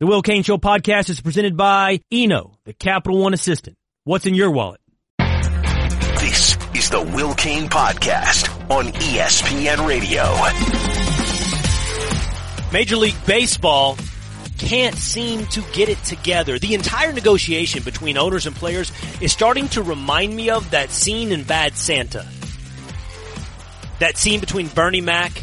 The Will Cain Show podcast is presented by Eno, the Capital One assistant. What's in your wallet? This is the Will Cain podcast on ESPN Radio. Major League Baseball can't seem to get it together. The entire negotiation between owners and players is starting to remind me of that scene in Bad Santa. That scene between Bernie Mac,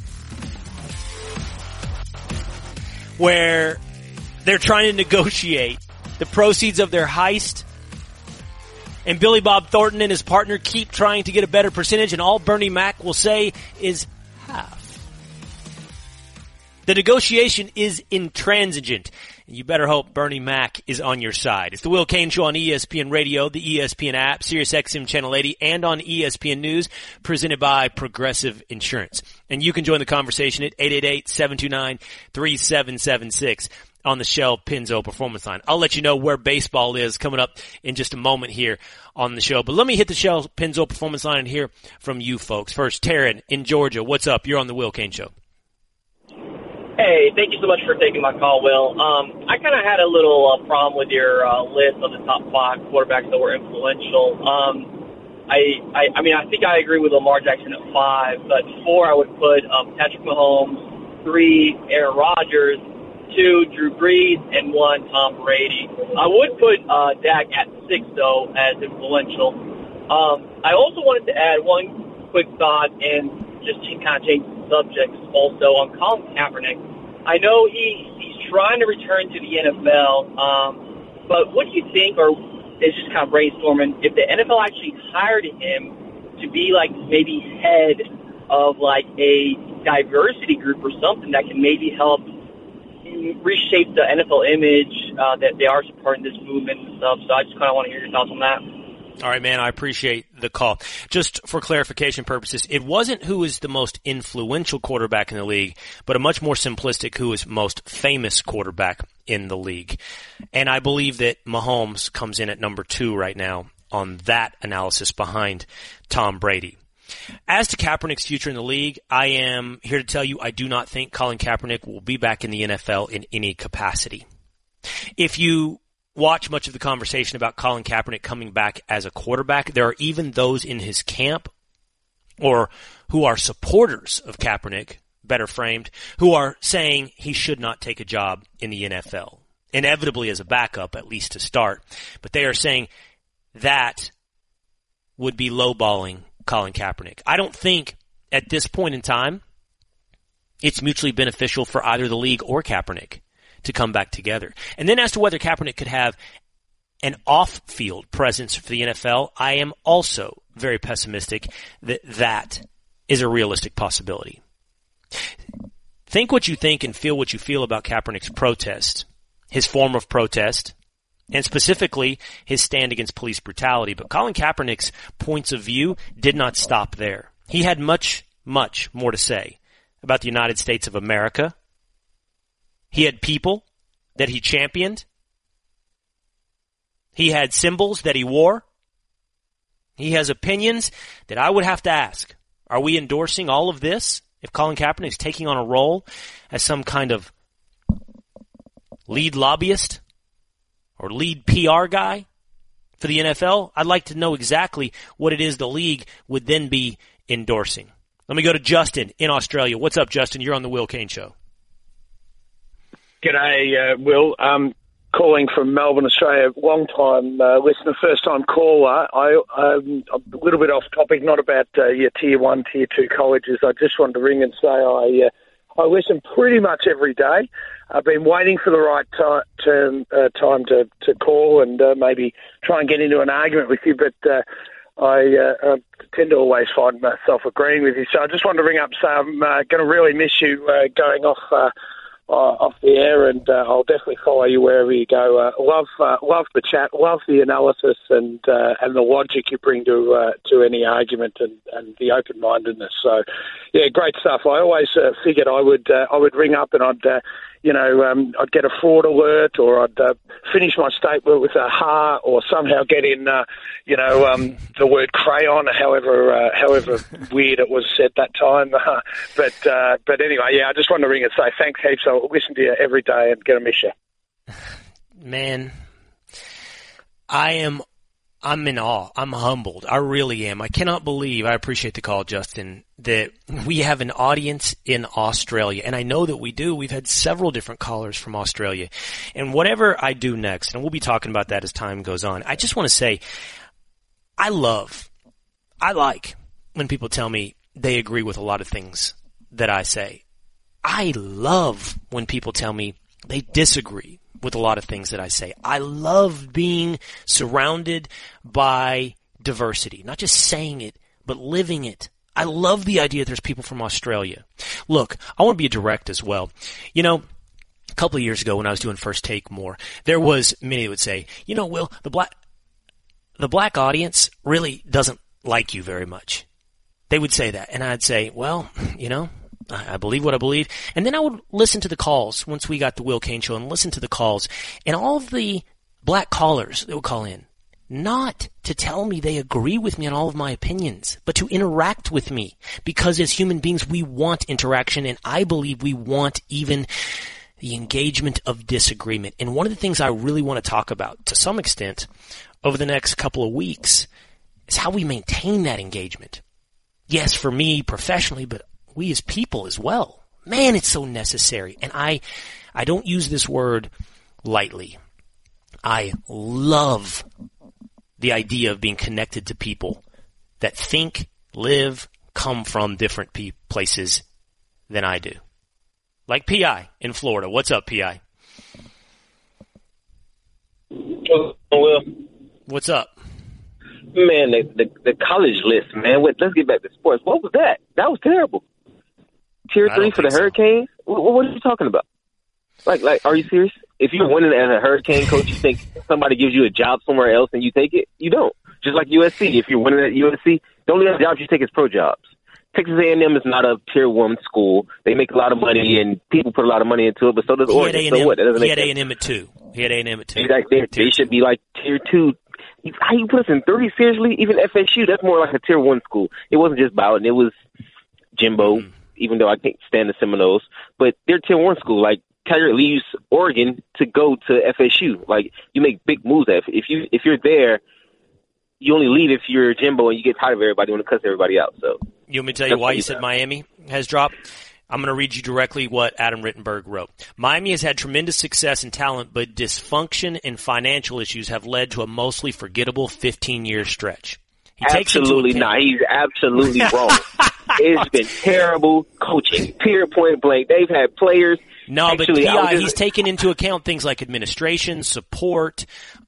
where they're trying to negotiate the proceeds of their heist, and Billy Bob Thornton and his partner keep trying to get a better percentage, and all Bernie Mac will say is half. The negotiation is intransigent. You better hope Bernie Mac is on your side. It's the Will Cain Show on ESPN Radio, the ESPN app, SiriusXM Channel 80, and on ESPN News, presented by Progressive Insurance. And you can join the conversation at 888-729-3776 on the Shell Pennzoil Performance Line. I'll let you know where baseball is coming up in just a moment here on the show. But let me hit the Shell Pennzoil Performance Line and hear from you folks. First, Taryn in Georgia. What's up? You're on the Will Cain Show. Hey, thank you so much for taking my call, Will. I kind of had a little problem with your list of the top 5 quarterbacks that were influential. I mean, I think I agree with Lamar Jackson at 5, but 4 I would put Patrick Mahomes, 3 Aaron Rodgers, 2 Drew Brees, and 1 Tom Brady. I would put Dak at 6, though, as influential. I also wanted to add one quick thought and just kind of change subjects also on Colin Kaepernick. I know he's trying to return to the NFL, but what do you think, or is just kind of brainstorming, if the NFL actually hired him to be like maybe head of like a diversity group or something that can maybe help reshape the NFL image that they are supporting this movement and stuff. So I just kind of want to hear your thoughts on that. All right, man, I appreciate the call. Just for clarification purposes, it wasn't who is the most influential quarterback in the league, but a much more simplistic who is most famous quarterback in the league. And I believe that Mahomes comes in at number 2 right now on that analysis behind Tom Brady. As to Kaepernick's future in the league, I am here to tell you I do not think Colin Kaepernick will be back in the NFL in any capacity. If you watch much of the conversation about Colin Kaepernick coming back as a quarterback, there are even those in his camp or who are supporters of Kaepernick, better framed, who are saying he should not take a job in the NFL, inevitably as a backup, at least to start. But they are saying that would be lowballing Colin Kaepernick. I don't think at this point in time it's mutually beneficial for either the league or Kaepernick to come back together. And then as to whether Kaepernick could have an off-field presence for the NFL, I am also very pessimistic that that is a realistic possibility. Think what you think and feel what you feel about Kaepernick's protest, his form of protest, and specifically his stand against police brutality. But Colin Kaepernick's points of view did not stop there. He had much, much more to say about the United States of America. He had people that he championed. He had symbols that he wore. He has opinions that I would have to ask, are we endorsing all of this if Colin Kaepernick is taking on a role as some kind of lead lobbyist or lead PR guy for the NFL? I'd like to know exactly what it is the league would then be endorsing. Let me go to Justin in Australia. What's up, Justin? You're on the Will Cain Show. G'day, Will. Calling from Melbourne, Australia. Long-time listener, first-time caller. I'm a little bit off topic, not about your Tier 1, Tier 2 colleges. I just wanted to ring and say I listen pretty much every day. I've been waiting for the right time to call and maybe try and get into an argument with you, but I tend to always find myself agreeing with you. So I just wanted to ring up and say I'm going to really miss you going off the air, and I'll definitely follow you wherever you go. Love the chat, love the analysis, and the logic you bring to any argument, and the open-mindedness. So, yeah, great stuff. I always figured I would ring up and I'd I'd get a fraud alert, or I'd finish my statement with a ha, or somehow get in the word crayon, however weird it was said that time. But anyway, yeah, I just wanted to ring and say thanks heaps. I'll listen to you every day and get a miss you. man, I'm in awe. I'm humbled. I really am. I cannot believe, I appreciate the call, Justin, that we have an audience in Australia. And I know that we do. We've had several different callers from Australia. And whatever I do next, and we'll be talking about that as time goes on, I just want to say, I like when people tell me they agree with a lot of things that I say. I love when people tell me they disagree with a lot of things that I say. I love being surrounded by diversity, not just saying it, but living it. I love the idea that there's people from Australia. Look, I want to be direct as well. You know, a couple of years ago when I was doing First Take more, there was many that would say, you know, Will, the black audience really doesn't like you very much. They would say that. And I'd say, well, you know, I believe what I believe. And then I would listen to the calls once we got the Will Cain Show and listen to the calls. And all of the black callers that would call in, not to tell me they agree with me on all of my opinions, but to interact with me. Because as human beings, we want interaction, and I believe we want even the engagement of disagreement. And one of the things I really want to talk about, to some extent, over the next couple of weeks, is how we maintain that engagement. Yes, for me professionally, but we as people as well. Man, it's so necessary. And I don't use this word lightly. I love the idea of being connected to people that think, live, come from different places than I do. Like P.I. in Florida. What's up, P.I.? Well, what's up? Man, the college list, man. Wait, let's get back to sports. What was that? That was terrible. Tier 3 for the Hurricanes? What are you talking about? Like, are you serious? If you're winning as a Hurricane coach, you think somebody gives you a job somewhere else and you take it? You don't. Just like USC. If you're winning at USC, the only other jobs you take is pro jobs. Texas A&M is not a Tier 1 school. They make a lot of money, and people put a lot of money into it, but so does Oregon. So what? He had A&M at 2. He had A&M at 2. Exactly. They should be like Tier 2. How you put us in 3? Seriously? Even FSU, that's more like a Tier 1 school. It wasn't just Bowden. It was Jimbo, even though I can't stand the Seminoles. But they're Tier 1 school. Like, Taggart leaves Oregon to go to FSU. Like, you make big moves. If you're there, you only leave if you're Jimbo and you get tired of everybody and want to cuss everybody out. So you want me to tell you why you said Miami has dropped? I'm going to read you directly what Adam Rittenberg wrote. Miami has had tremendous success and talent, but dysfunction and financial issues have led to a mostly forgettable 15-year stretch. Absolutely not. He's absolutely wrong. It's been terrible coaching, period, point blank. They've had players. No, actually, but P.I., he's taken into account things like administration, support,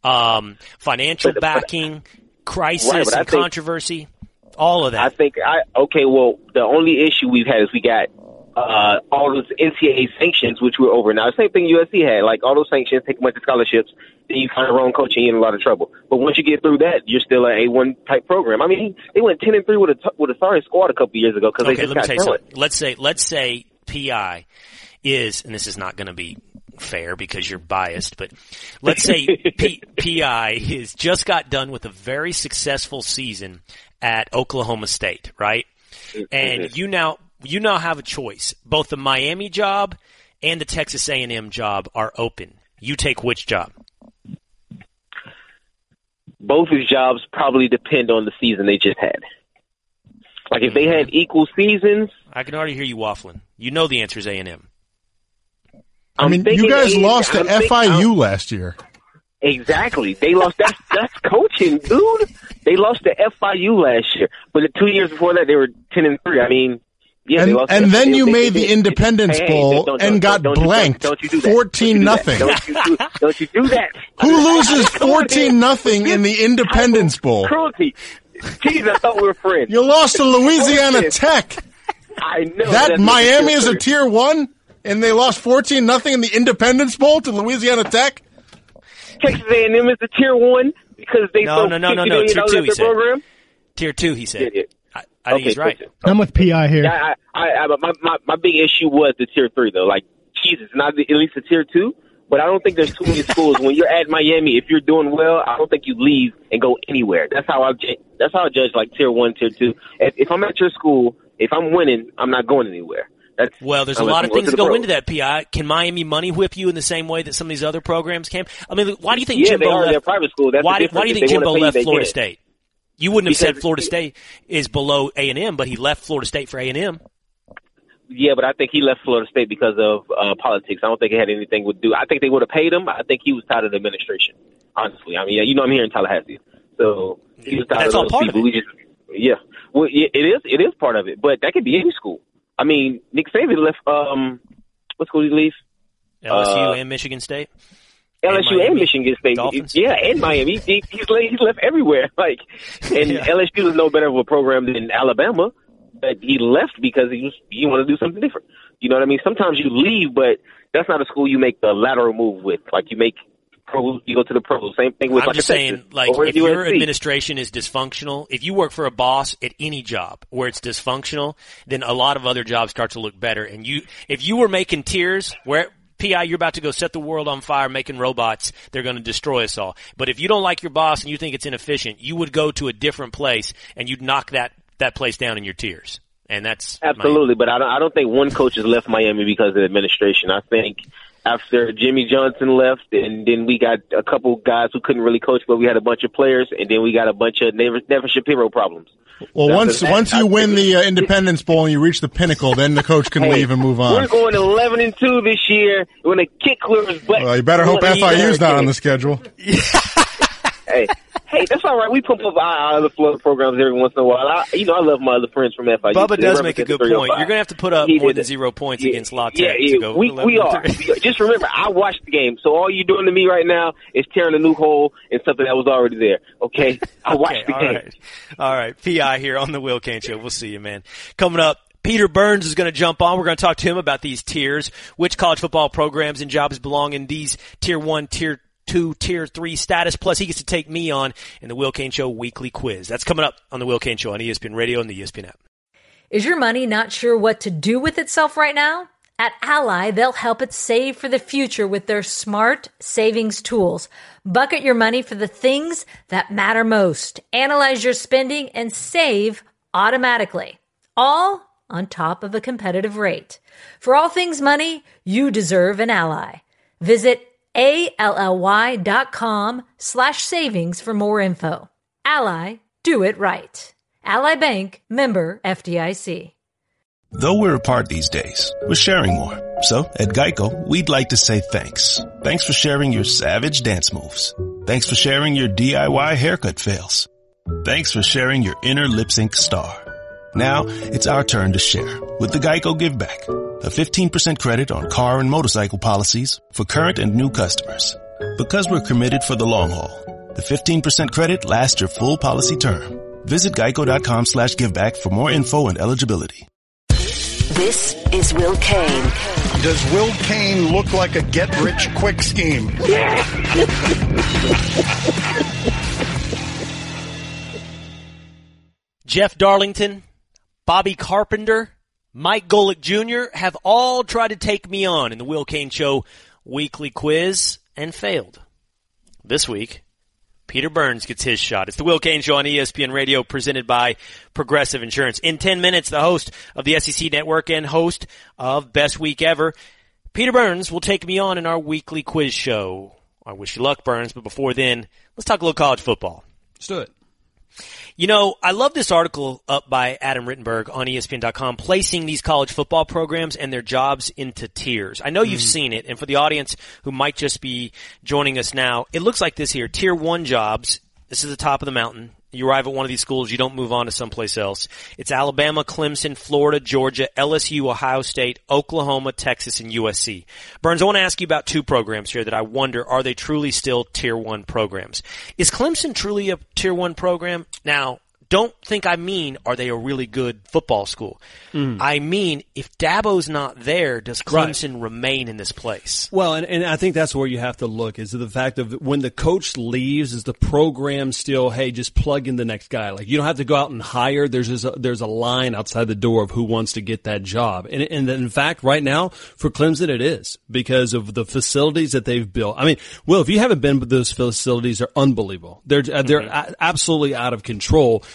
financial backing, crisis and controversy, all of that. I think, well, the only issue we've had is we got all those NCAA sanctions, which we're over now. The same thing USC had, like all those sanctions, take a bunch of scholarships, then you find the wrong coach and you're in a lot of trouble. But once you get through that, you're still an A1 type program. I mean, they went 10-3 with a sorry squad a couple years ago because they just got talent. Let's say P.I. is, and this is not going to be fair because you're biased, but let's say P.I. has just got done with a very successful season at Oklahoma State, right? And you now have a choice. Both the Miami job and the Texas A&M job are open. You take which job? Both of his jobs probably depend on the season they just had. Like if they had equal seasons. I can already hear you waffling. You know the answer is A&M. I mean, you guys lost to FIU last year. Exactly. They lost. That's coaching, dude. They lost to FIU last year. But the 2 years before that, they were 10-3. I mean, yeah, they lost. And then you made the Independence Bowl and got blanked 14-0. Don't you do that. Who loses 14-0 in the Independence Bowl? Cruelty. Jeez, I thought we were friends. You lost to Louisiana Tech. I know. That Miami is a Tier 1, and they lost 14-0 in the Independence Bowl to Louisiana Tech? Texas A&M is a Tier 1 because they no. Tier 2, he said. Program. Tier 2, he said. I think he's right. I'm with P.I. here. Yeah, my big issue was the Tier 3, though. Like, Jesus, not at least a Tier 2. But I don't think there's too many schools. When you're at Miami, if you're doing well, I don't think you leave and go anywhere. That's how I judge like Tier 1, Tier 2. If I'm at your school, if I'm winning, I'm not going anywhere. Well, there's a lot of things that go into that, P.I. Can Miami money whip you in the same way that some of these other programs can? I mean, why do you think Jimbo left? They're private school. That's why do you think Jimbo left Florida State? You wouldn't have said Florida State is below A&M, but he left Florida State for A&M. Yeah, but I think he left Florida State because of politics. I don't think it had anything to do. I think they would have paid him. I think he was tired of the administration, honestly. I mean, yeah, you know, I'm here in Tallahassee. So he was tired of those people. Well, it is part of it, but that could be any school. I mean, Nick Saban left, what school did he leave? LSU and Michigan State. LSU and Michigan State. Dolphins. Yeah, and Miami. He's left everywhere. Like, and LSU is no better of a program than Alabama, but he left because he wanted to do something different. You know what I mean? Sometimes you leave, but that's not a school you make the lateral move with. Like, you go to the pros. Same thing with, I'm just saying, like, if your administration is dysfunctional, if you work for a boss at any job where it's dysfunctional, then a lot of other jobs start to look better. And if you were making tiers where, P.I., you're about to go set the world on fire making robots, they're going to destroy us all. But if you don't like your boss and you think it's inefficient, you would go to a different place and you'd knock that place down in your tiers. And that's absolutely. But I don't think one coach has left Miami because of the administration. I think after Jimmy Johnson left, and then we got a couple guys who couldn't really coach, but we had a bunch of players, and then we got a bunch of Never Shapiro problems. Well, once you win the Independence Bowl and you reach the pinnacle, then the coach can leave and move on. We're going 11-2 this year. We're going to kick Clear's butt. Well, you better hope FIU's not on the schedule. Hey, that's all right. We pump up our other Florida programs every once in a while. I love my other friends from FIU. Bubba does make a good point. You're going to have to put up more than 0 points against La Tech. Yeah, we are. Just remember, I watched the game. So all you're doing to me right now is tearing a new hole in something that was already there. Okay? I watched the game. All right. P.I. here on the Will Cain Show. We'll see you, man. Coming up, Peter Burns is going to jump on. We're going to talk to him about these tiers, which college football programs and jobs belong in these Tier 1, Tier 2, Tier 3 status. Plus, he gets to take me on in the Will Cain Show weekly quiz. That's coming up on the Will Cain Show on ESPN Radio and the ESPN app. Is your money not sure what to do with itself right now? At Ally, they'll help it save for the future with their smart savings tools. Bucket your money for the things that matter most. Analyze your spending and save automatically. All on top of a competitive rate. For all things money, you deserve an Ally. Visit ALLY.com/savings for more info. Ally, do it right. Ally Bank, member FDIC. Though we're apart these days, we're sharing more. So at Geico, we'd like to say thanks. Thanks for sharing your savage dance moves. Thanks for sharing your DIY haircut fails. Thanks for sharing your inner lip sync star. Now it's our turn to share with the Geico Give Back. A 15% credit on car and motorcycle policies for current and new customers. Because we're committed for the long haul, the 15% credit lasts your full policy term. Visit geico.com/giveback for more info and eligibility. This is Will Cain. Does Will Cain look like a get-rich-quick scheme? Jeff Darlington, Bobby Carpenter, Mike Golick Jr. have all tried to take me on in the Will Cain Show weekly quiz and failed. This week, Peter Burns gets his shot. It's the Will Cain Show on ESPN Radio, presented by Progressive Insurance. In 10 minutes, the host of the SEC Network and host of Best Week Ever, Peter Burns, will take me on in our weekly quiz show. I wish you luck, Burns, but before then, let's talk a little college football. Let's do it. You know, I love this article up by Adam Rittenberg on ESPN.com, placing these college football programs and their jobs into tiers. I know you've seen it, and for the audience who might just be joining us now, it looks like this here. Tier 1 jobs, this is the top of the mountain. You arrive at one of these schools, you don't move on to someplace else. It's Alabama, Clemson, Florida, Georgia, LSU, Ohio State, Oklahoma, Texas, and USC. Burns, I want to ask you about two programs here that I wonder, are they truly still Tier 1 programs? Is Clemson truly a Tier 1 program? Now, don't think I mean, are they a really good football school? I mean, if Dabo's not there, does Clemson remain in this place? Well, and I think that's where you have to look, is the fact of when the coach leaves, is the program still, hey, just plug in the next guy. Like, you don't have to go out and hire. There's a line outside the door of who wants to get that job. And in fact, right now, for Clemson, it is because of the facilities that they've built. I mean, Will, if you haven't been, those facilities are unbelievable. They're absolutely out of control.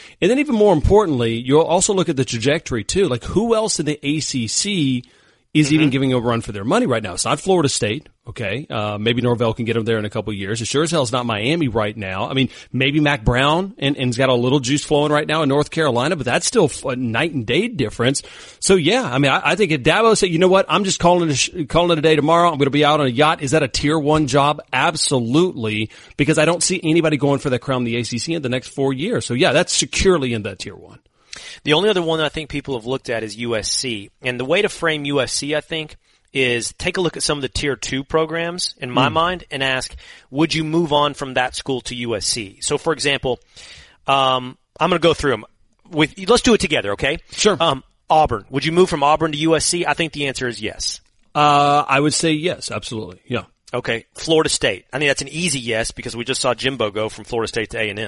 And then even more importantly, you'll also look at the trajectory too. Like who else in the ACC is even giving a run for their money right now? It's not Florida State. Okay. Maybe Norvell can get them there in a couple of years. It sure as hell is not Miami right now. I mean, maybe Mac Brown and he's got a little juice flowing right now in North Carolina, but that's still a night and day difference. So yeah, I mean, I think if Dabo said, you know what, I'm just calling it a day tomorrow. I'm going to be out on a yacht. Is that a tier 1 job? Absolutely. Because I don't see anybody going for that crown in the ACC in the next 4 years. So yeah, that's securely in that tier 1. The only other one that I think people have looked at is USC. And the way to frame USC, I think, is take a look at some of the tier 2 programs in my mind and ask, would you move on from that school to USC? So for example, I'm going to go through them let's do it together. Okay. Sure. Auburn. Would you move from Auburn to USC? I think the answer is yes. I would say yes. Absolutely. Yeah. Okay. Florida State. I think that's an easy yes because we just saw Jimbo go from Florida State to A&M.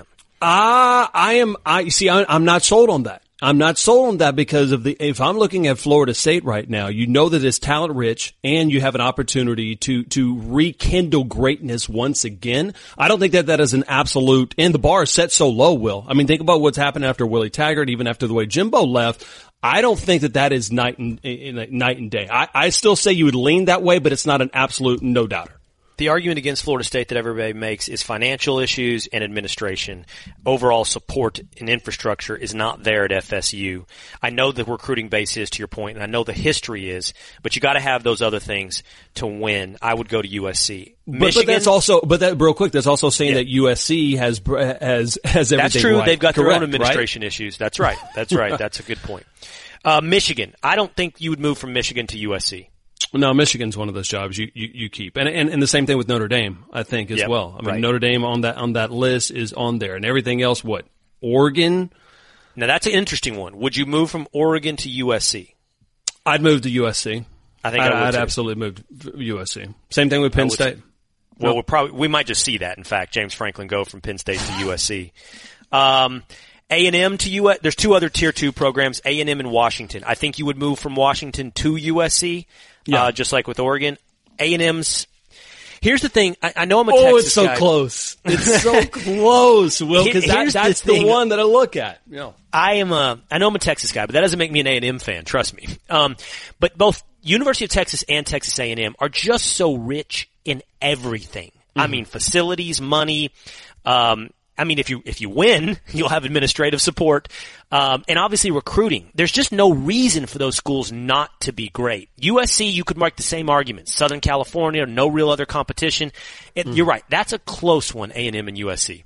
I'm not sold on that. I'm not sold on that because if I'm looking at Florida State right now, you know that it's talent rich and you have an opportunity to rekindle greatness once again. I don't think that is an absolute, and the bar is set so low, Will. I mean, think about what's happened after Willie Taggart, even after the way Jimbo left. I don't think that is night and day. I still say you would lean that way, but it's not an absolute no doubter. The argument against Florida State that everybody makes is financial issues and administration. Overall support and infrastructure is not there at FSU. I know the recruiting base is, to your point, and I know the history is, but you got to have those other things to win. I would go to USC. Michigan, but that's also, real quick, that's also saying that USC has everything. That's true. Right. They've got Correct, their own administration right? issues. That's right. That's right. That's a good point. Michigan. I don't think you would move from Michigan to USC. No, Michigan's one of those jobs you keep. And the same thing with Notre Dame, I think, as well. I mean, Notre Dame on that list is on there. And everything else, what? Oregon? Now, that's an interesting one. Would you move from Oregon to USC? I'd move to USC. I think I'd absolutely move to USC. Same thing with Penn State. Well, we might just see that, in fact, James Franklin go from Penn State to USC. A&M to US. There's 2 other tier 2 programs, A&M and Washington. I think you would move from Washington to USC. Yeah. Just like with Oregon. A&M's, here's the thing, I know I'm a Texas guy. Oh, it's so close. It's so close, Will, because that's the one that I look at. Yeah. I know I'm a Texas guy, but that doesn't make me an A&M fan, trust me. But both University of Texas and Texas A&M are just so rich in everything. Mm-hmm. I mean, facilities, money, I mean, if you win, you'll have administrative support, and obviously recruiting. There's just no reason for those schools not to be great. USC, you could make the same argument. Southern California, no real other competition. You're right. That's a close one, A&M and USC.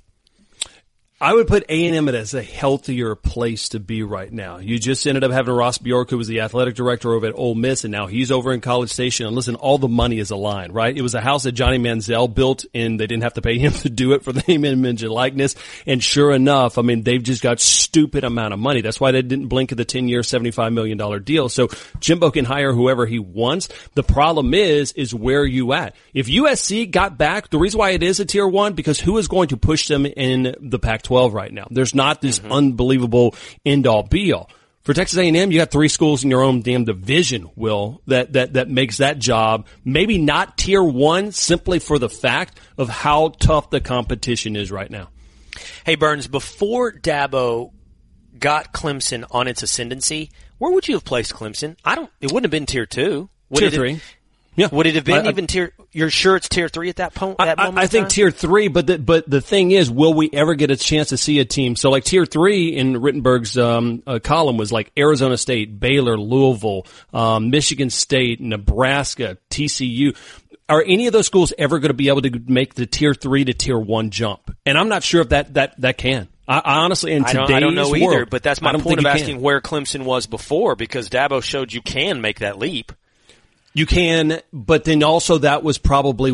I would put A&M as a healthier place to be right now. You just ended up having Ross Bjork, who was the athletic director over at Ole Miss, and now he's over in College Station. And listen, all the money is aligned, right? It was a house that Johnny Manziel built, and they didn't have to pay him to do it for the name, image, and likeness. And sure enough, I mean, they've just got stupid amount of money. That's why they didn't blink at the 10-year, $75 million deal. So Jimbo can hire whoever he wants. The problem is where are you at? If USC got back, the reason why it is a tier 1, because who is going to push them in the Pac-12 right now? There's not this unbelievable end-all be-all. For Texas A&M, you got 3 schools in your own damn division, Will, that makes that job maybe not tier 1 simply for the fact of how tough the competition is right now. Hey, Burns, before Dabo got Clemson on its ascendancy, where would you have placed Clemson? It wouldn't have been tier 2. Tier 3. Yeah. Would it have been even tier? You're sure it's tier 3 at that point? I think tier 3, but the thing is, will we ever get a chance to see a team? So like tier 3 in Rittenberg's column was like Arizona State, Baylor, Louisville, Michigan State, Nebraska, TCU. Are any of those schools ever going to be able to make the tier 3 to tier 1 jump? And I'm not sure if that can. I honestly, in today's world, I don't know either. But that's my point of asking where Clemson was before, because Dabo showed you can make that leap. You can, but then also that was probably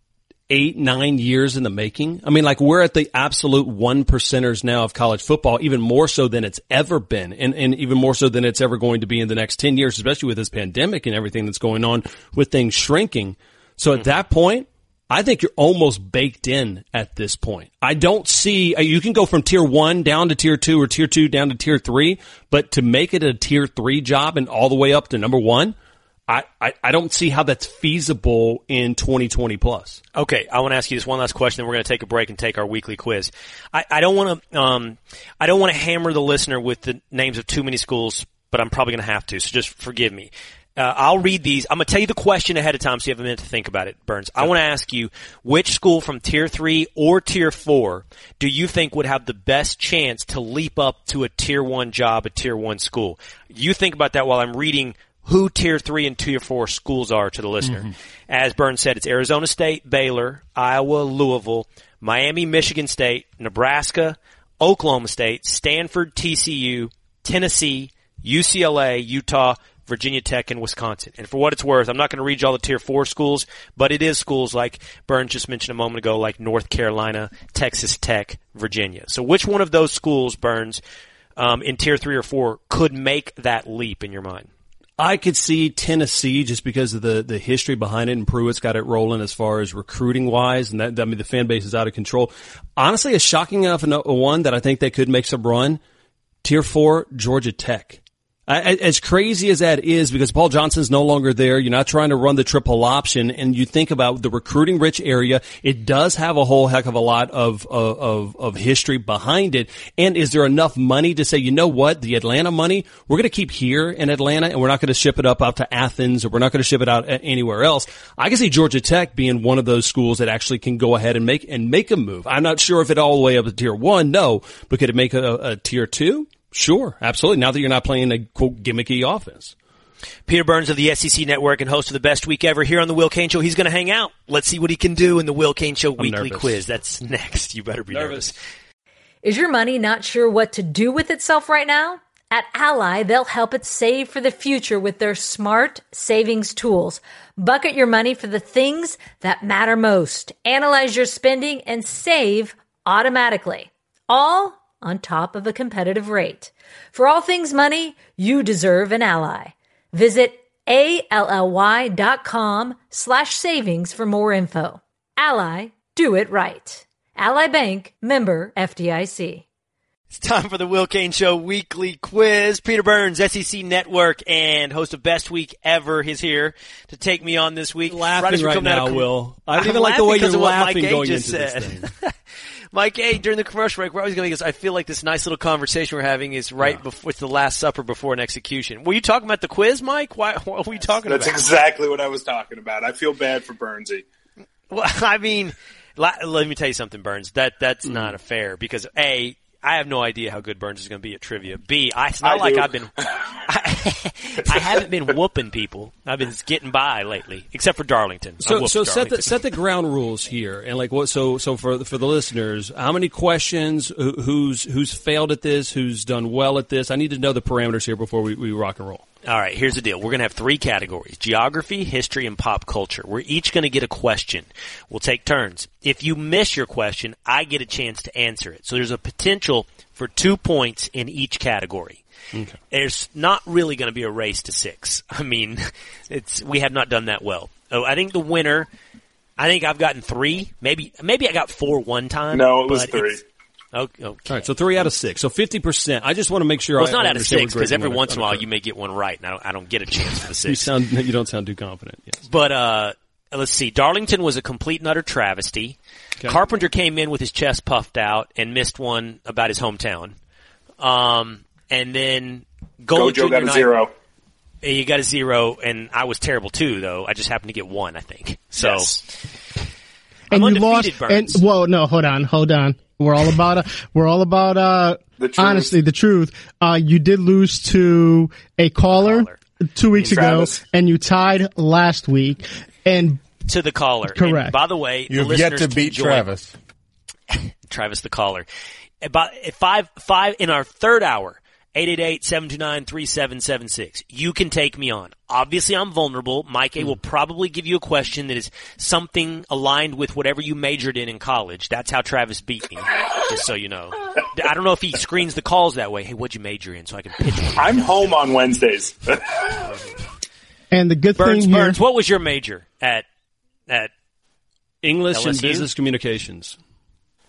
8-9 years in the making. I mean, like we're at the absolute 1%ers now of college football, even more so than it's ever been, and even more so than it's ever going to be in the next 10 years, especially with this pandemic and everything that's going on with things shrinking. So at that point, I think you're almost baked in at this point. I don't see, you can go from tier 1 down to tier 2 or tier 2 down to tier 3, but to make it a tier 3 job and all the way up to number 1, I don't see how that's feasible in 2020 plus. Okay, I want to ask you this one last question, then we're going to take a break and take our weekly quiz. I don't want to hammer the listener with the names of too many schools, but I'm probably going to have to. So just forgive me. I'll read these. I'm going to tell you the question ahead of time so you have a minute to think about it, Burns. I want to ask you, which school from Tier 3 or Tier 4 do you think would have the best chance to leap up to a Tier 1 job at Tier 1 school? You think about that while I'm reading who Tier 3 and Tier 4 schools are to the listener. Mm-hmm. As Burns said, it's Arizona State, Baylor, Iowa, Louisville, Miami, Michigan State, Nebraska, Oklahoma State, Stanford, TCU, Tennessee, UCLA, Utah, Virginia Tech, and Wisconsin. And for what it's worth, I'm not going to read you all the Tier 4 schools, but it is schools like Burns just mentioned a moment ago, like North Carolina, Texas Tech, Virginia. So which one of those schools, Burns, in Tier 3 or 4 could make that leap in your mind? I could see Tennessee just because of the history behind it, and Pruitt's got it rolling as far as recruiting wise, and that, I mean, the fan base is out of control. Honestly, a shocking enough one that I think they could make some run. Tier 4, Georgia Tech. As crazy as that is, because Paul Johnson's no longer there, you're not trying to run the triple option, and you think about the recruiting rich area, it does have a whole heck of a lot of history behind it. And is there enough money to say, you know what, the Atlanta money, we're going to keep here in Atlanta, and we're not going to ship it up out to Athens, or we're not going to ship it out anywhere else. I can see Georgia Tech being one of those schools that actually can go ahead and make a move. I'm not sure if it all the way up to Tier 1, no, but could it make a Tier 2? Sure, absolutely. Now that you're not playing a, quote, gimmicky offense. Peter Burns of the SEC Network and host of the Best Week Ever here on the Will Cain Show. He's going to hang out. Let's see what he can do in the Will Cain Show weekly quiz. That's next. You better be nervous. Is your money not sure what to do with itself right now? At Ally, they'll help it save for the future with their smart savings tools. Bucket your money for the things that matter most. Analyze your spending and save automatically. All on top of a competitive rate. For all things money, you deserve an Ally. Visit ALLY.com/savings for more info. Ally, do it right. Ally Bank, member FDIC. It's time for the Will Cain Show weekly quiz. Peter Burns, SEC Network and host of Best Week Ever, is here to take me on this week. Laughing right now, Will. I don't even like the way you're laughing going into this thing. Mike A, during the commercial break, we're always going to I feel like this nice little conversation we're having is before, it's the Last Supper before an execution. Were you talking about the quiz, Mike? What were we talking about? That's exactly what I was talking about. I feel bad for Burnsy. Well, I mean, let me tell you something, Burns. That's not fair because A, I have no idea how good Burns is going to be at trivia. B, it's not like I've been, I haven't been whooping people. I've been getting by lately, except for Darlington. So set the ground rules here, and like what? So for the listeners, how many questions? Who's failed at this? Who's done well at this? I need to know the parameters here before we rock and roll. All right, here's the deal. We're going to have 3 categories: geography, history, and pop culture. We're each going to get a question. We'll take turns. If you miss your question, I get a chance to answer it. So there's a potential for 2 points in each category. Okay. There's not really going to be a race to 6. I mean, we have not done that well. So I think the winner, I've gotten 3. Maybe I got 4 one time. No, it was 3. Okay. All right, so 3 out of 6. So 50%. I just want to make sure. Well, it's not out of 6 because every once in a while you may get one right, and I don't get a chance for the 6. You don't sound too confident. Yes. But let's see. Darlington was a complete and utter travesty. Okay. Carpenter came in with his chest puffed out and missed one about his hometown. And then Gojo got a 0. You got a 0, and I was terrible too, though. I just happened to get 1, I think. So, yes. I'm and you undefeated, lost. Burns. And, whoa, no, hold on. We're all about the truth. Honestly, the truth. You did lose to a caller 2 weeks ago, and you tied last week. And to the caller. Correct. And by the way, you've yet to beat Travis. Travis the caller. About 5 in our third hour. 888-729-3776. You can take me on. Obviously, I'm vulnerable. Mike A will probably give you a question that is something aligned with whatever you majored in college. That's how Travis beat me, just so you know. I don't know if he screens the calls that way. Hey, what'd you major in? So I can pitch it. I'm home on Wednesdays. And the good thing here. Burns, what was your major at English LSU? and Business Communications.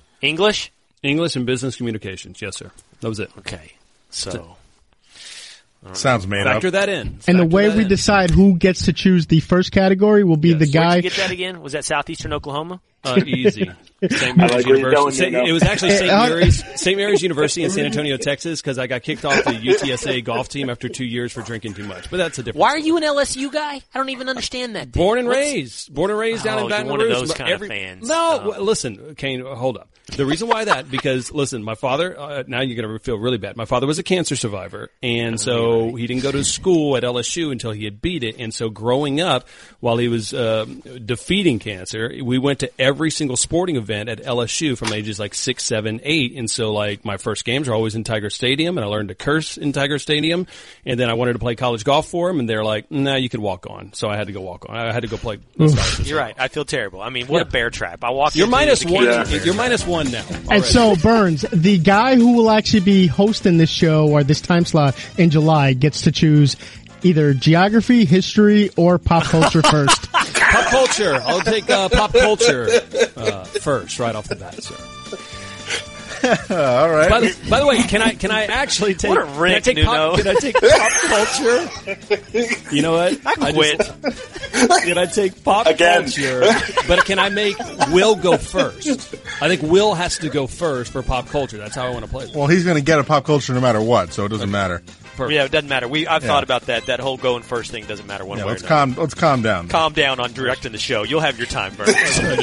English? English and Business Communications. Yes, sir. That was it. Okay. So, Sounds made up. Factor that in. And the way we decide who gets to choose the first category will be the guy. Where'd you get that again? Was that Southeastern Oklahoma? Easy. St. Mary's University. It was actually St. Mary's University in San Antonio, Texas, because I got kicked off the UTSA golf team after 2 years for drinking too much. But that's a different. Why are you an LSU guy? I don't even understand that. Born and raised down in Baton Rouge. One of those kind of fans. No, listen, Kane, hold up. The reason why because listen, my father. Now you're going to feel really bad. My father was a cancer survivor, and so he didn't go to school at LSU until he had beat it. And so growing up, while he was defeating cancer, we went to every single sporting event at LSU from ages like 6, 7, 8. And so like my first games were always in Tiger Stadium, and I learned to curse in Tiger Stadium. And then I wanted to play college golf for him, and they're like, "Nah, you can walk on." So I had to go walk on. I had to go play. You're right. I feel terrible. I mean, what a bear trap! I walked. You're minus one. You're minus one now. And so, Burns, the guy who will actually be hosting this show or this time slot in July gets to choose either geography, history, or pop culture first. Pop culture. I'll take pop culture first, right off the bat, sir. All right. By the way, can I actually take? What a Rick, can I take pop culture? You know what? I quit. Can I take pop culture? But can I make Will go first? I think Will has to go first for pop culture. That's how I want to play this. Well, he's going to get a pop culture no matter what, so it doesn't matter. Perfect. Yeah, it doesn't matter. I've thought about that. That whole going first thing doesn't matter one way or another. Let's calm down. Calm down on directing the show. You'll have your time, Burns.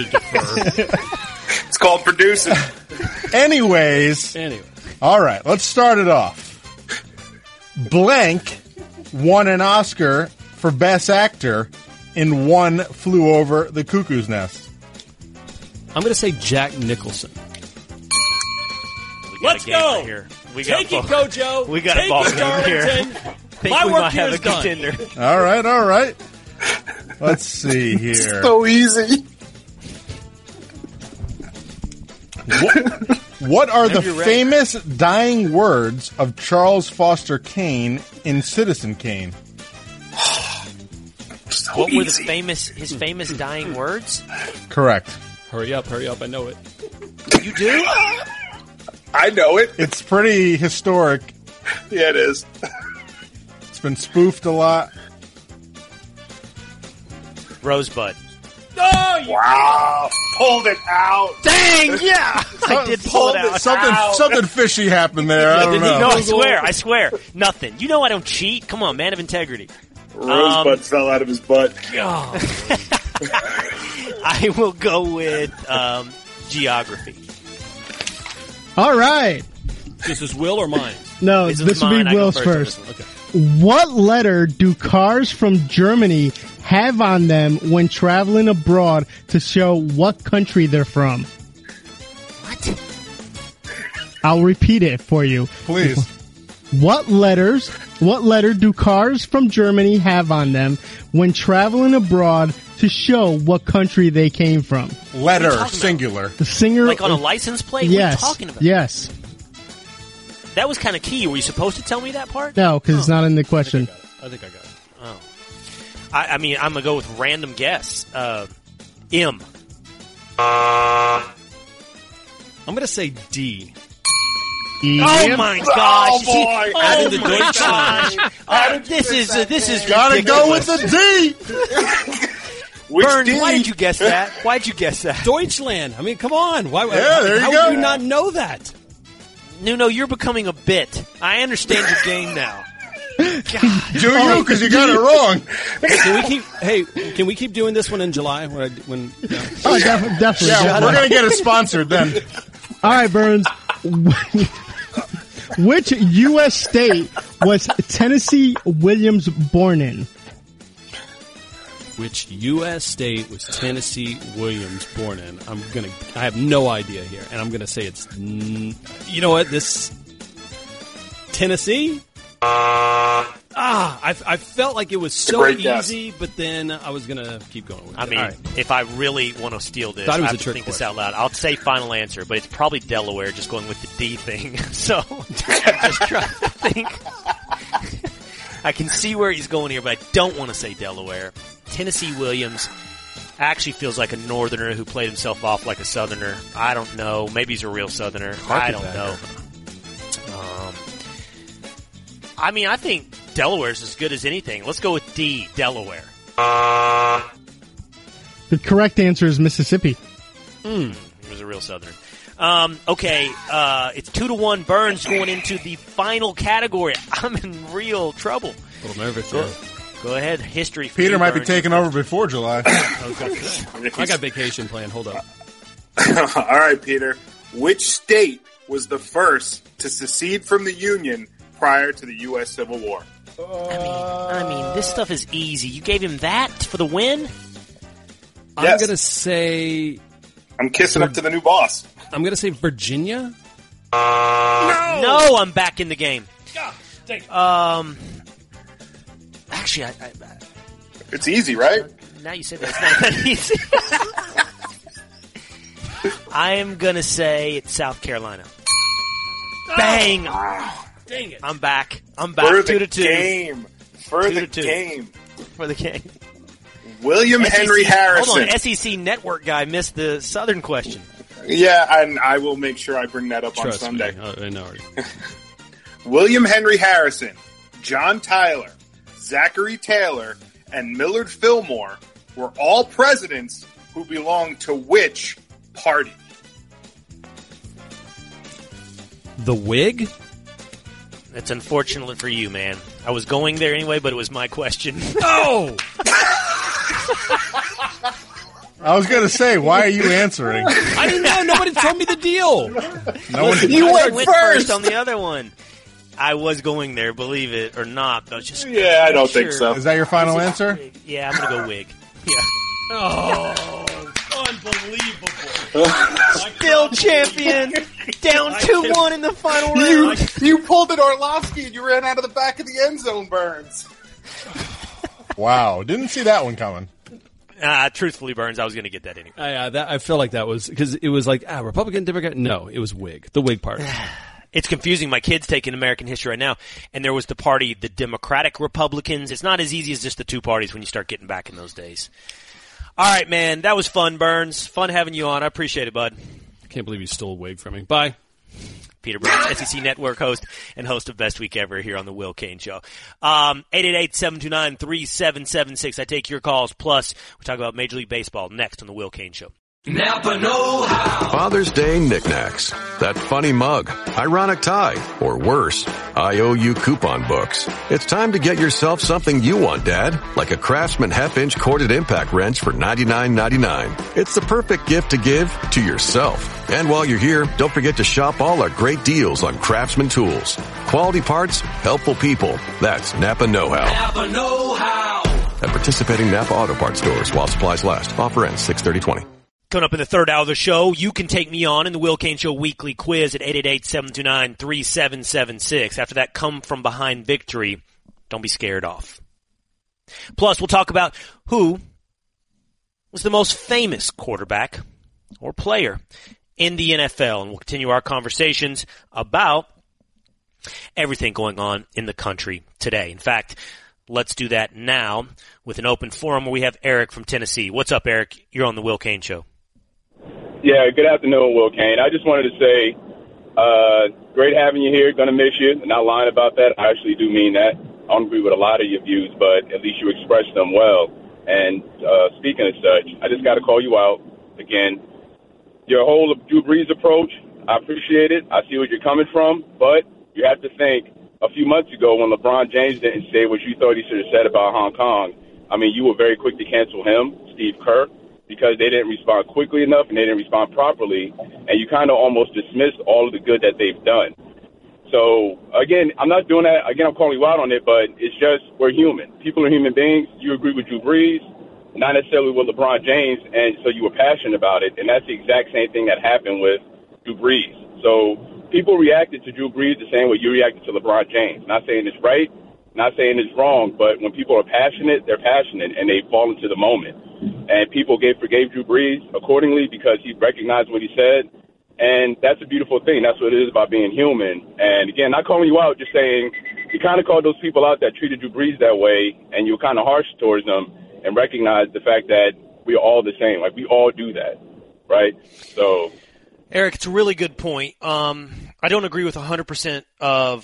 It's called producing. Anyways. All right, let's start it off. Blank won an Oscar for Best Actor in One Flew Over the Cuckoo's Nest. I'm going to say Jack Nicholson. Let's go. Here. Take it, Gojo. We got a ball game here. My work here is done. Contender. All right. Let's see here. So easy. What are the famous dying words of Charles Foster Kane in Citizen Kane? What were his famous dying words? Correct. Hurry up. I know it. You do? I know it. It's pretty historic. Yeah, it is. It's been spoofed a lot. Rosebud. Oh, wow. Pulled it out. Dang, yeah. I did pull it out. Something fishy happened there. I don't know. No, I swear. Nothing. You know I don't cheat. Come on, man of integrity. Rosebud fell out of his butt. I will go with geography. All right. This is Will or mine? No, this will be Will's first. Okay. What letter do cars from Germany have on them when traveling abroad to show what country they're from? What? I'll repeat it for you. Please. What letter do cars from Germany have on them when traveling abroad to show what country they came from? Letter, singular. The singer, like on a license plate? Yes. What are you talking about? Yes. That was kind of key. Were you supposed to tell me that part? No, because it's not in the question. I think I got it. Oh. I mean, I'm going to go with random guess. M. I'm going to say D. Oh my gosh! Oh boy! Oh my gosh! This is gotta ridiculous. go with the D. Burns, why did you guess that? Why did you guess that? Deutschland. I mean, come on. There how you go. would you not know that? Nuno, you're becoming a bit. I understand your game now. Do you? Because you got it wrong. Can we keep doing this one in July? When Oh, definitely. Yeah, we're gonna get it sponsored then. All right, Burns. Which U.S. state was Tennessee Williams born in? Which U.S. state was Tennessee Williams born in? I have no idea here, and I'm gonna say it's. You know what? This Tennessee. I felt like it was so easy, but then I was gonna keep going with it. I mean, if I really want to steal this, I have to think this out loud. I'll say final answer, but it's probably Delaware, just going with the D thing. So I'm just trying to think. I can see where he's going here, but I don't want to say Delaware. Tennessee Williams actually feels like a northerner who played himself off like a southerner. I don't know. Maybe he's a real southerner. I don't know. I mean, I think Delaware's as good as anything. Let's go with D, Delaware. The correct answer is Mississippi. He was a real Southerner. Okay, it's 2-1 Burns going into the final category. I'm in real trouble. A little nervous. Go ahead, history. Peter might be taking over before July. I got vacation planned. Hold up. All right, Peter. Which state was the first to secede from the Union prior to the U.S. Civil War? I mean, this stuff is easy. You gave him that for the win? Yes. I'm going to say... I'm kissing up to the new boss. I'm going to say Virginia. No, I'm back in the game. God, dang it. Actually, it's easy, right? Now you said that's not that easy. I am going to say it's South Carolina. Bang! Dang it. I'm back. For 2-2. Game. For the game. For the game. William Henry Harrison. Hold on, SEC Network guy missed the Southern question. Yeah, and I will make sure I bring that up Trust on Sunday. Me. I know. William Henry Harrison, John Tyler, Zachary Taylor, and Millard Fillmore were all presidents who belonged to which party? The Whig? That's unfortunate for you, man. I was going there anyway, but it was my question. No! I was going to say, why are you answering? I didn't know. Nobody told me the deal. You went first on the other one. I was going there, believe it or not. But I was just I don't think so. Is that your final answer? Yeah, I'm going to go Whig. Yeah. Oh, unbelievable. Still champion. Down 2-1 in the final round. You pulled an Orlovsky and you ran out of the back of the end zone, Burns. Wow. Didn't see that one coming. Truthfully, Burns, I was going to get that anyway. I feel like that was because it was like Republican, Democrat. No, it was Whig, the Whig party. It's confusing. My kid's taking American history right now, and there was the party, the Democratic Republicans. It's not as easy as just the two parties when you start getting back in those days. All right, man, that was fun, Burns. Fun having you on. I appreciate it, bud. I can't believe you stole a Whig from me. Bye. Peter Burns, SEC Network host and host of Best Week Ever here on The Will Cain Show. 888-729-3776. I take your calls. Plus, we talk about Major League Baseball next on The Will Cain Show. Napa know-how. Father's Day knickknacks. That funny mug, ironic tie, or worse, IOU coupon books. It's time to get yourself something you want, Dad, like a Craftsman half-inch corded impact wrench for $99.99. It's the perfect gift to give to yourself. And while you're here, don't forget to shop all our great deals on Craftsman tools. Quality parts, helpful people. That's Napa know-how. Napa know-how. At participating Napa Auto Parts stores while supplies last. Offer ends 6/30/20. Coming up in the third hour of the show, you can take me on in the Will Cain Show weekly quiz at 888-729-3776. After that come from behind victory, don't be scared off. Plus, we'll talk about who was the most famous quarterback or player in the NFL, and we'll continue our conversations about everything going on in the country today. In fact, let's do that now with an open forum where we have Eric from Tennessee. What's up, Eric? You're on the Will Cain Show. Yeah, good afternoon, Will Cain. I just wanted to say, great having you here. Going to miss you. Not lying about that. I actually do mean that. I don't agree with a lot of your views, but at least you expressed them well. And speaking of such, I just got to call you out again. Your whole Drew Brees approach, I appreciate it. I see where you're coming from, but you have to think a few months ago when LeBron James didn't say what you thought he should have said about Hong Kong, I mean, you were very quick to cancel him, Steve Kerr, because they didn't respond quickly enough and they didn't respond properly, and you kind of almost dismissed all of the good that they've done. So, again, I'm not doing that. Again, I'm calling you out on it, but it's just we're human. People are human beings. You agree with Drew Brees, not necessarily with LeBron James, and so you were passionate about it, and that's the exact same thing that happened with Drew Brees. So people reacted to Drew Brees the same way you reacted to LeBron James. Not saying it's right, not saying it's wrong, but when people are passionate, they're passionate, and they fall into the moment. And people forgave Drew Brees accordingly because he recognized what he said, and that's a beautiful thing. That's what it is about being human. And, again, not calling you out, just saying you kind of called those people out that treated Drew Brees that way, and you were kind of harsh towards them and recognized the fact that we're all the same. Like, we all do that, right? So, Eric, it's a really good point. I don't agree with 100% of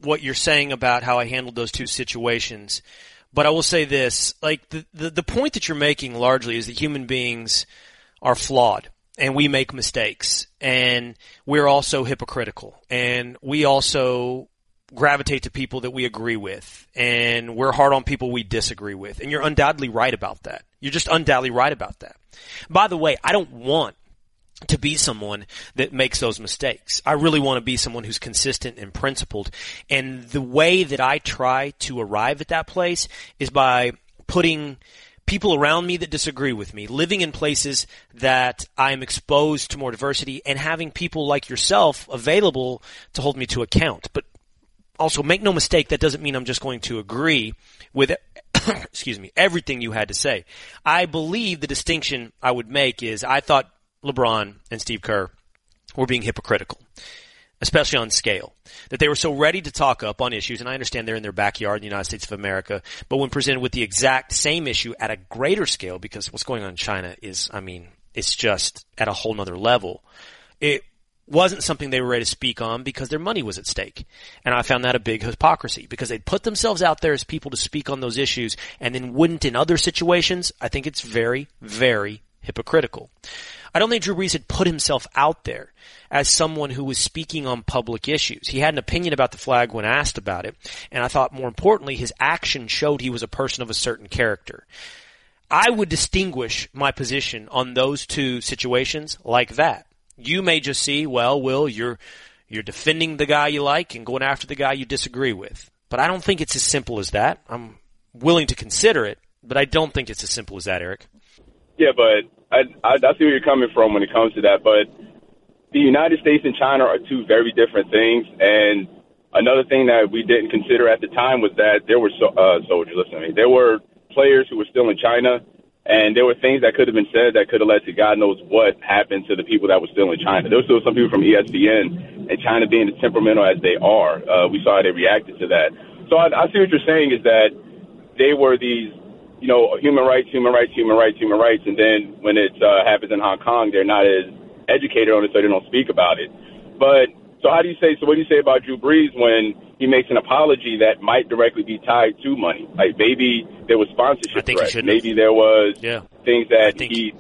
what you're saying about how I handled those two situations. But I will say this, like the point that you're making largely is that human beings are flawed and we make mistakes and we're also hypocritical and we also gravitate to people that we agree with and we're hard on people we disagree with. And you're undoubtedly right about that. You're just undoubtedly right about that. By the way, I don't want to be someone that makes those mistakes. I really want to be someone who's consistent and principled. And the way that I try to arrive at that place is by putting people around me that disagree with me, living in places that I'm exposed to more diversity, and having people like yourself available to hold me to account. But also, make no mistake, that doesn't mean I'm just going to agree with everything you had to say. I believe the distinction I would make is I thought LeBron and Steve Kerr were being hypocritical, especially on scale, that they were so ready to talk up on issues, and I understand they're in their backyard in the United States of America, but when presented with the exact same issue at a greater scale, because what's going on in China is, I mean, it's just at a whole nother level, it wasn't something they were ready to speak on because their money was at stake. And I found that a big hypocrisy because they'd put themselves out there as people to speak on those issues and then wouldn't in other situations. I think it's very, very hypocritical. I don't think Drew Brees had put himself out there as someone who was speaking on public issues. He had an opinion about the flag when asked about it, and I thought more importantly, his action showed he was a person of a certain character. I would distinguish my position on those two situations like that. You may just see, well, Will, you're defending the guy you like and going after the guy you disagree with. But I don't think it's as simple as that. I'm willing to consider it, but I don't think it's as simple as that, Eric. Yeah, but I see where you're coming from when it comes to that. But the United States and China are two very different things. And another thing that we didn't consider at the time was that there were soldiers, listen to me, there were players who were still in China, and there were things that could have been said that could have led to God knows what happened to the people that were still in China. There were still some people from ESPN, and China being as temperamental as they are, we saw how they reacted to that. So I see what you're saying is that they were these, you know, human rights, and then when it happens in Hong Kong, they're not as educated on it, so they don't speak about it. But so what do you say about Drew Brees when he makes an apology that might directly be tied to money? Like maybe there was sponsorship threats, maybe there was things that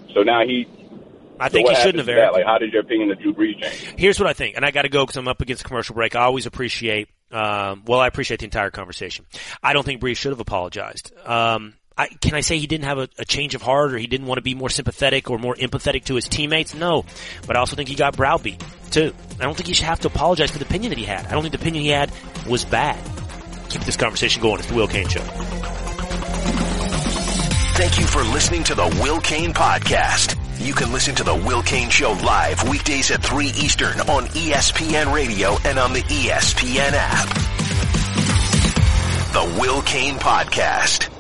I think he shouldn't have, Eric. Like, how did your opinion of Drew Brees change? Here's what I think, and I got to go because I'm up against a commercial break. I always appreciate, I appreciate the entire conversation. I don't think Brees should have apologized. Can I say he didn't have a change of heart or he didn't want to be more sympathetic or more empathetic to his teammates? No. But I also think he got browbeat, too. I don't think he should have to apologize for the opinion that he had. I don't think the opinion he had was bad. Keep this conversation going. It's the Will Cain Show. Thank you for listening to the Will Cain Podcast. You can listen to the Will Cain Show live weekdays at 3 Eastern on ESPN Radio and on the ESPN app. The Will Cain Podcast.